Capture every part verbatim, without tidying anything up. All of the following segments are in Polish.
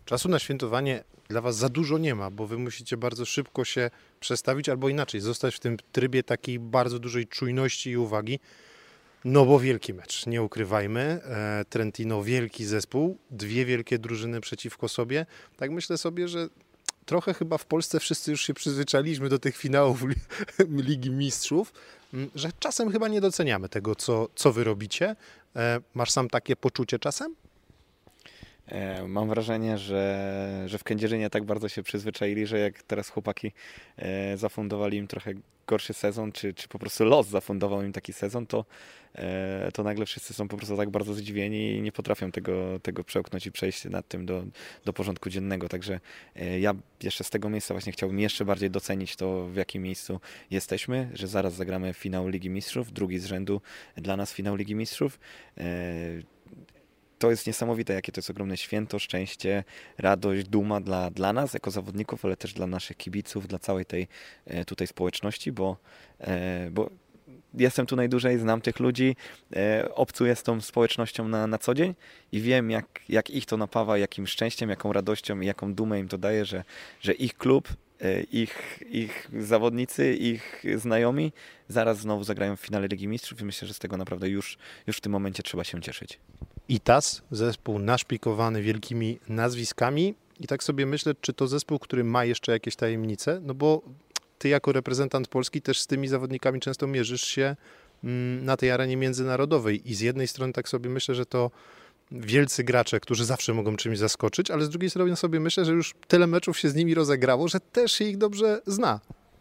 Czasu na świętowanie dla was za dużo nie ma, bo wy musicie bardzo szybko się przestawić, albo inaczej, zostać w tym trybie takiej bardzo dużej czujności i uwagi. No bo wielki mecz, nie ukrywajmy. E, Trentino wielki zespół, dwie wielkie drużyny przeciwko sobie. Tak myślę sobie, że trochę chyba w Polsce wszyscy już się przyzwyczailiśmy do tych finałów Ligi Mistrzów, że czasem chyba nie doceniamy tego, co, co wy robicie. E, masz sam takie poczucie czasem? E, Mam wrażenie, że, że w Kędzierzynie tak bardzo się przyzwyczaili, że jak teraz chłopaki e, zafundowali im trochę gorszy sezon, czy, czy po prostu los zafundował im taki sezon, to, e, to nagle wszyscy są po prostu tak bardzo zdziwieni i nie potrafią tego, tego przełknąć i przejść nad tym do, do porządku dziennego. Także e, ja jeszcze z tego miejsca właśnie chciałbym jeszcze bardziej docenić to, w jakim miejscu jesteśmy, że zaraz zagramy finał Ligi Mistrzów, drugi z rzędu dla nas finał Ligi Mistrzów. E, To jest niesamowite, jakie to jest ogromne święto, szczęście, radość, duma dla, dla nas jako zawodników, ale też dla naszych kibiców, dla całej tej e, tutaj społeczności, bo, e, bo jestem tu najdłużej, znam tych ludzi, e, obcuję z tą społecznością na, na co dzień i wiem, jak, jak ich to napawa, jakim szczęściem, jaką radością i jaką dumę im to daje, że, że ich klub, e, ich, ich zawodnicy, ich znajomi zaraz znowu zagrają w finale Ligi Mistrzów i myślę, że z tego naprawdę już, już w tym momencie trzeba się cieszyć. I T A S, zespół naszpikowany wielkimi nazwiskami i tak sobie myślę, czy to zespół, który ma jeszcze jakieś tajemnice, no bo ty jako reprezentant Polski też z tymi zawodnikami często mierzysz się na tej arenie międzynarodowej i z jednej strony tak sobie myślę, że to wielcy gracze, którzy zawsze mogą czymś zaskoczyć, ale z drugiej strony sobie myślę, że już tyle meczów się z nimi rozegrało, że też się ich dobrze zna.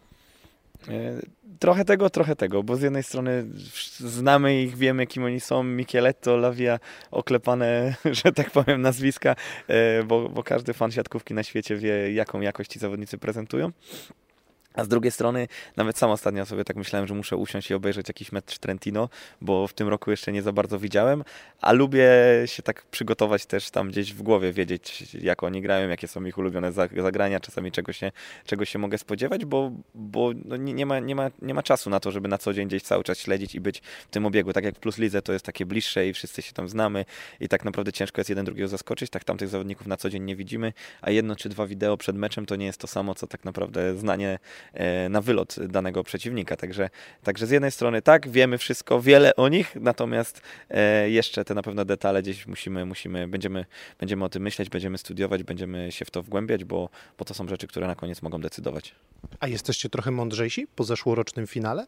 Trochę tego, trochę tego, bo z jednej strony znamy ich, wiemy kim oni są, Micheletto, Lavia, oklepane, że tak powiem, nazwiska, bo, bo każdy fan siatkówki na świecie wie, jaką jakość ci zawodnicy prezentują. A z drugiej strony, nawet sam ostatnio sobie tak myślałem, że muszę usiąść i obejrzeć jakiś mecz Trentino, bo w tym roku jeszcze nie za bardzo widziałem, a lubię się tak przygotować też tam gdzieś w głowie, wiedzieć jak oni grają, jakie są ich ulubione zagrania, czasami czego się, czego się mogę spodziewać, bo, bo no nie, nie, ma, nie, ma, nie ma czasu na to, żeby na co dzień gdzieś cały czas śledzić i być w tym obiegu. Tak jak w Plus Lidze to jest takie bliższe i wszyscy się tam znamy i tak naprawdę ciężko jest jeden drugiego zaskoczyć, tak tamtych zawodników na co dzień nie widzimy, a jedno czy dwa wideo przed meczem to nie jest to samo, co tak naprawdę znanie na wylot danego przeciwnika. Także, także z jednej strony tak, wiemy wszystko, wiele o nich, natomiast e, jeszcze te na pewno detale gdzieś musimy, musimy, będziemy, będziemy o tym myśleć, będziemy studiować, będziemy się w to wgłębiać, bo, bo to są rzeczy, które na koniec mogą decydować. A jesteście trochę mądrzejsi po zeszłorocznym finale?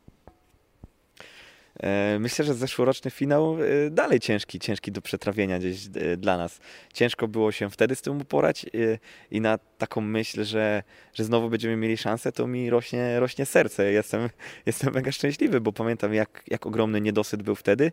Myślę, że zeszłoroczny finał dalej ciężki, ciężki do przetrawienia gdzieś dla nas. Ciężko było się wtedy z tym uporać i na taką myśl, że, że znowu będziemy mieli szansę, to mi rośnie, rośnie serce. Jestem, jestem mega szczęśliwy, bo pamiętam jak, jak ogromny niedosyt był wtedy,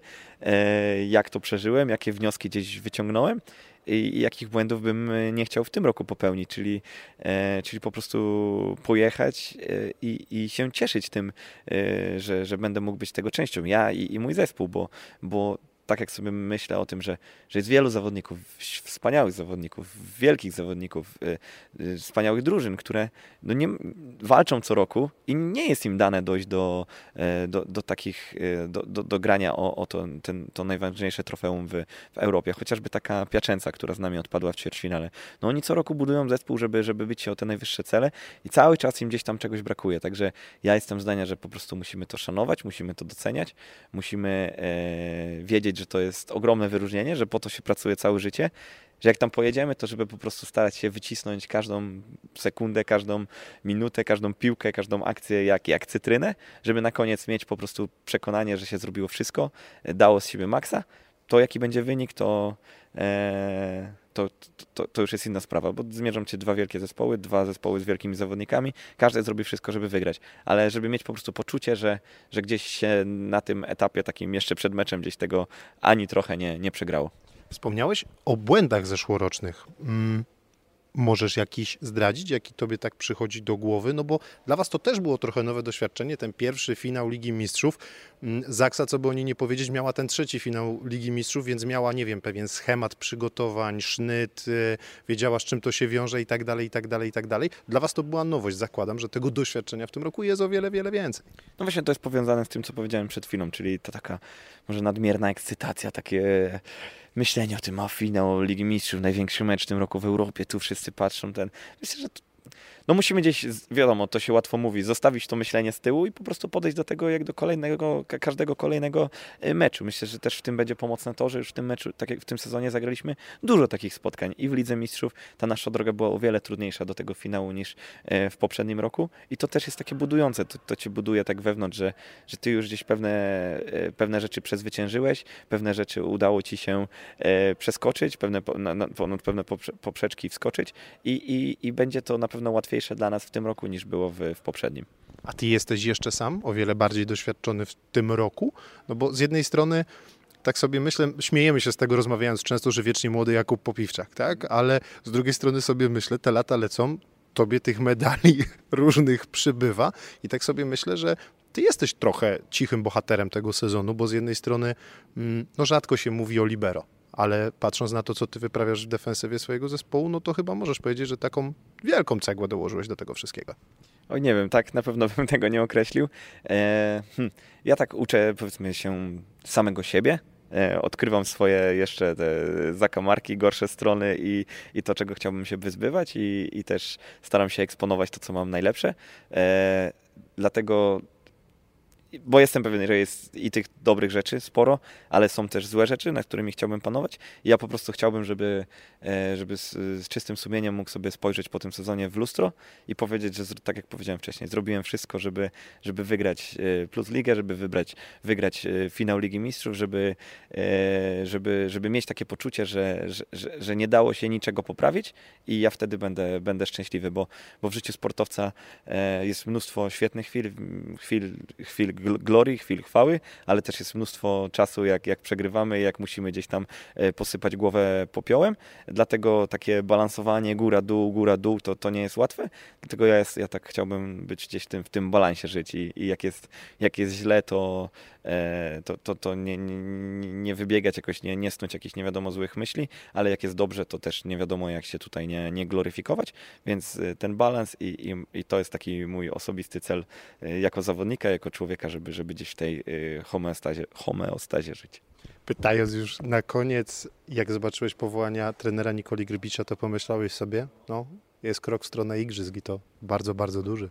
jak to przeżyłem, jakie wnioski gdzieś wyciągnąłem i jakich błędów bym nie chciał w tym roku popełnić, czyli, e, czyli po prostu pojechać e, i, i się cieszyć tym, e, że, że będę mógł być tego częścią, ja i, i mój zespół, bo, bo tak jak sobie myślę o tym, że, że jest wielu zawodników, wspaniałych zawodników, wielkich zawodników, y, y, wspaniałych drużyn, które no nie, walczą co roku i nie jest im dane dojść do, y, do, do takich, y, do, do, do grania o, o to, ten, to najważniejsze trofeum w, w Europie. Chociażby taka Piacenza, która z nami odpadła w ćwierćfinale. No oni co roku budują zespół, żeby, żeby być o te najwyższe cele i cały czas im gdzieś tam czegoś brakuje. Także ja jestem zdania, że po prostu musimy to szanować, musimy to doceniać, musimy e, wiedzieć, że to jest ogromne wyróżnienie, że po to się pracuje całe życie, że jak tam pojedziemy, to żeby po prostu starać się wycisnąć każdą sekundę, każdą minutę, każdą piłkę, każdą akcję jak, jak cytrynę, żeby na koniec mieć po prostu przekonanie, że się zrobiło wszystko, dało z siebie maksa. To jaki będzie wynik, to, e, to, to, to już jest inna sprawa, bo zmierzą cię dwa wielkie zespoły, dwa zespoły z wielkimi zawodnikami, każdy zrobi wszystko, żeby wygrać, ale żeby mieć po prostu poczucie, że, że gdzieś się na tym etapie takim jeszcze przed meczem gdzieś tego ani trochę nie, nie przegrało. Wspomniałeś o błędach zeszłorocznych. Mm. Możesz jakiś zdradzić, jaki tobie tak przychodzi do głowy? No bo dla was to też było trochę nowe doświadczenie, ten pierwszy finał Ligi Mistrzów. Zaksa, co by o niej nie powiedzieć, miała ten trzeci finał Ligi Mistrzów, więc miała, nie wiem, pewien schemat przygotowań, sznyt, wiedziała, z czym to się wiąże i tak dalej, i tak dalej, i tak dalej. Dla was to była nowość. Zakładam, że tego doświadczenia w tym roku jest o wiele, wiele więcej. No właśnie to jest powiązane z tym, co powiedziałem przed chwilą, czyli to taka może nadmierna ekscytacja, takie myślenie o tym, a finał Ligi Mistrzów, największy mecz w tym roku w Europie, tu wszyscy patrzą, ten, myślę, że to, no musimy gdzieś, wiadomo, to się łatwo mówi, zostawić to myślenie z tyłu i po prostu podejść do tego jak do kolejnego, każdego kolejnego meczu. Myślę, że też w tym będzie pomocne to, że już w tym meczu, tak jak w tym sezonie zagraliśmy dużo takich spotkań i w Lidze Mistrzów ta nasza droga była o wiele trudniejsza do tego finału niż w poprzednim roku i to też jest takie budujące, to, to cię buduje tak wewnątrz, że, że ty już gdzieś pewne, pewne rzeczy przezwyciężyłeś, pewne rzeczy udało ci się przeskoczyć, pewne, na, na, pewne poprzeczki wskoczyć i, i, i będzie to na pewno łatwiej dla nas w tym roku niż było w, w poprzednim. A ty jesteś jeszcze sam, o wiele bardziej doświadczony w tym roku? No bo z jednej strony tak sobie myślę, śmiejemy się z tego rozmawiając często, że wiecznie młody Jakub Popiwczak, tak? Ale z drugiej strony sobie myślę, te lata lecą, tobie tych medali różnych przybywa i tak sobie myślę, że ty jesteś trochę cichym bohaterem tego sezonu, bo z jednej strony no rzadko się mówi o libero. Ale patrząc na to, co ty wyprawiasz w defensywie swojego zespołu, no to chyba możesz powiedzieć, że taką wielką cegłę dołożyłeś do tego wszystkiego. Oj, nie wiem, tak na pewno bym tego nie określił. E, hm, ja tak uczę, powiedzmy, się samego siebie. E, odkrywam swoje jeszcze te zakamarki, gorsze strony i, i to, czego chciałbym się wyzbywać i, i też staram się eksponować to, co mam najlepsze. E, dlatego bo jestem pewien, że jest i tych dobrych rzeczy sporo, ale są też złe rzeczy, nad którymi chciałbym panować. I ja po prostu chciałbym, żeby, żeby z, z czystym sumieniem mógł sobie spojrzeć po tym sezonie w lustro i powiedzieć, że tak jak powiedziałem wcześniej, zrobiłem wszystko, żeby, żeby wygrać Plus Ligę, żeby wybrać, wygrać finał Ligi Mistrzów, żeby, żeby, żeby mieć takie poczucie, że, że, że nie dało się niczego poprawić i ja wtedy będę, będę szczęśliwy, bo, bo w życiu sportowca jest mnóstwo świetnych chwil, chwil, chwil glorii, chwil chwały, ale też jest mnóstwo czasu, jak, jak przegrywamy, jak musimy gdzieś tam posypać głowę popiołem. Dlatego takie balansowanie góra-dół, góra-dół, to, to nie jest łatwe. Dlatego ja, jest, ja tak chciałbym być gdzieś tym, w tym balansie żyć i, i jak, jest, jak jest źle, to, to, to, to nie, nie, nie wybiegać jakoś, nie, nie snuć jakichś nie wiadomo złych myśli, ale jak jest dobrze, to też nie wiadomo jak się tutaj nie, nie gloryfikować, więc ten balans i, i, i to jest taki mój osobisty cel jako zawodnika, jako człowieka, żeby, żeby gdzieś w tej homeostazie, homeostazie żyć. Pytając już na koniec, jak zobaczyłeś powołania trenera Nikoli Grbicza, to pomyślałeś sobie, no jest krok w stronę igrzysk i to bardzo, bardzo duży.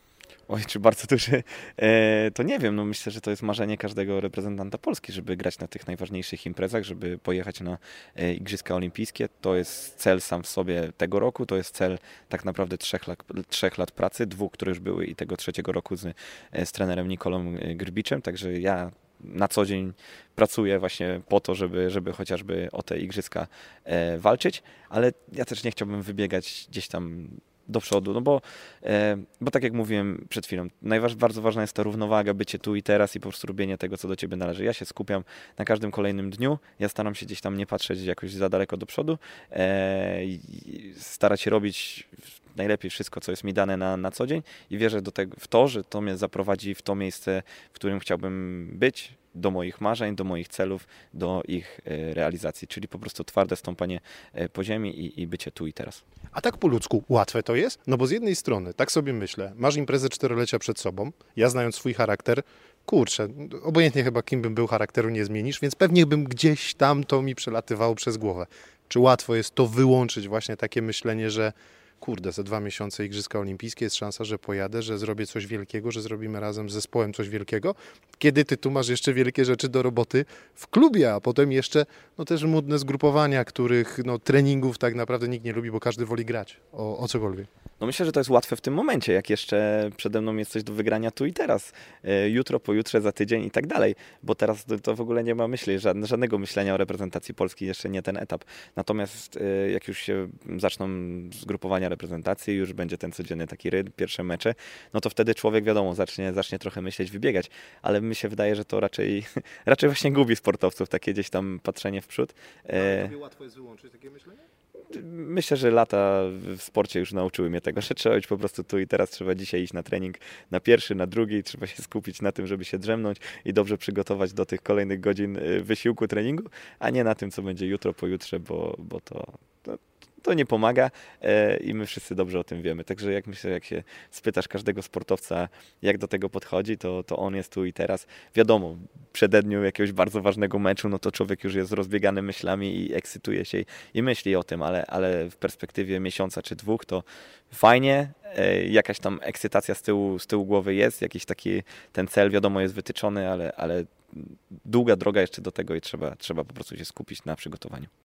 Oj, czy bardzo duży? E, to nie wiem, no myślę, że to jest marzenie każdego reprezentanta Polski, żeby grać na tych najważniejszych imprezach, żeby pojechać na e, Igrzyska Olimpijskie. To jest cel sam w sobie tego roku, to jest cel tak naprawdę trzech lat, trzech lat pracy, dwóch, które już były i tego trzeciego roku z, z trenerem Nikolą Grbiczem, także ja na co dzień pracuję właśnie po to, żeby, żeby chociażby o te igrzyska e, walczyć, ale ja też nie chciałbym wybiegać gdzieś tam do przodu, no bo, e, bo tak jak mówiłem przed chwilą, najważ, bardzo ważna jest ta równowaga, bycie tu i teraz i po prostu robienie tego, co do ciebie należy. Ja się skupiam na każdym kolejnym dniu, ja staram się gdzieś tam nie patrzeć jakoś za daleko do przodu, e, i starać się robić najlepiej wszystko, co jest mi dane na, na co dzień i wierzę do tego, w to, że to mnie zaprowadzi w to miejsce, w którym chciałbym być, do moich marzeń, do moich celów, do ich realizacji, czyli po prostu twarde stąpanie po ziemi i, i bycie tu i teraz. A tak po ludzku łatwe to jest? No bo z jednej strony, tak sobie myślę, masz imprezę czterolecia przed sobą, ja znając swój charakter, kurczę, obojętnie chyba kim bym był, charakteru nie zmienisz, więc pewnie bym gdzieś tam to mi przelatywało przez głowę. Czy łatwo jest to wyłączyć, właśnie takie myślenie, że kurde, za dwa miesiące Igrzyska Olimpijskie, jest szansa, że pojadę, że zrobię coś wielkiego, że zrobimy razem z zespołem coś wielkiego, kiedy ty tu masz jeszcze wielkie rzeczy do roboty w klubie, a potem jeszcze no też modne zgrupowania, których no, treningów tak naprawdę nikt nie lubi, bo każdy woli grać o, o cokolwiek. No myślę, że to jest łatwe w tym momencie, jak jeszcze przede mną jest coś do wygrania tu i teraz, jutro, pojutrze, za tydzień i tak dalej, bo teraz to w ogóle nie ma myśli, żadnego myślenia o reprezentacji Polski, jeszcze nie ten etap. Natomiast jak już się zaczną zgrupowania reprezentacji, już będzie ten codzienny taki rytm, pierwsze mecze, no to wtedy człowiek wiadomo, zacznie, zacznie trochę myśleć, wybiegać, ale mi się wydaje, że to raczej, raczej właśnie gubi sportowców, takie gdzieś tam patrzenie w przód. Ale tobie łatwo jest wyłączyć takie myślenie? Myślę, że lata w sporcie już nauczyły mnie tego, że trzeba być po prostu tu i teraz, trzeba dzisiaj iść na trening na pierwszy, na drugi, trzeba się skupić na tym, żeby się drzemnąć i dobrze przygotować do tych kolejnych godzin wysiłku treningu, a nie na tym, co będzie jutro, pojutrze, bo, bo to, to, to nie pomaga e, i my wszyscy dobrze o tym wiemy. Także jak myślę, jak się spytasz każdego sportowca, jak do tego podchodzi, to, to on jest tu i teraz. Wiadomo, w przededniu jakiegoś bardzo ważnego meczu, no to człowiek już jest rozbiegany myślami i ekscytuje się i, i myśli o tym, ale, ale w perspektywie miesiąca czy dwóch to fajnie, e, jakaś tam ekscytacja z tyłu, z tyłu głowy jest, jakiś taki ten cel wiadomo jest wytyczony, ale, ale długa droga jeszcze do tego i trzeba, trzeba po prostu się skupić na przygotowaniu.